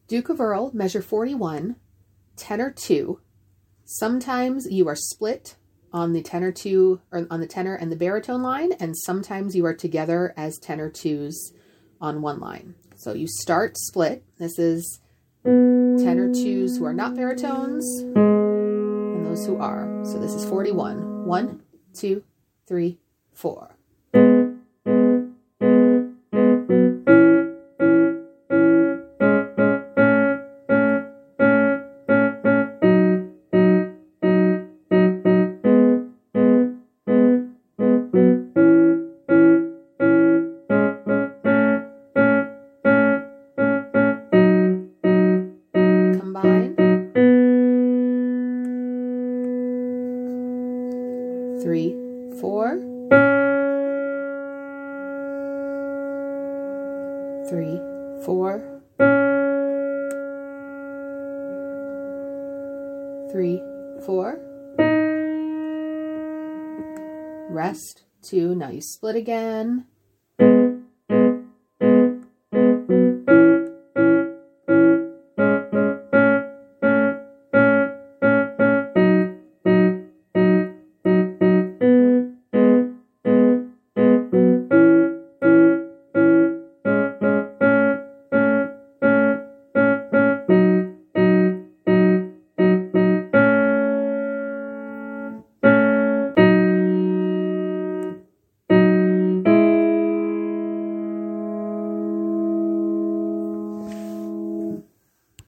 Duke of Earl, measure 41, tenor 2. Sometimes you are split on the tenor 2, or on the tenor and the baritone line, and sometimes you are together as tenor 2s on one line. So you start split. This is tenor 2s who are not baritones, and those who are. So this is 41. 1, 2, 3, 4. Combine. 3, 4. 3, 4. 3, 4. Rest. 2. Now you split again.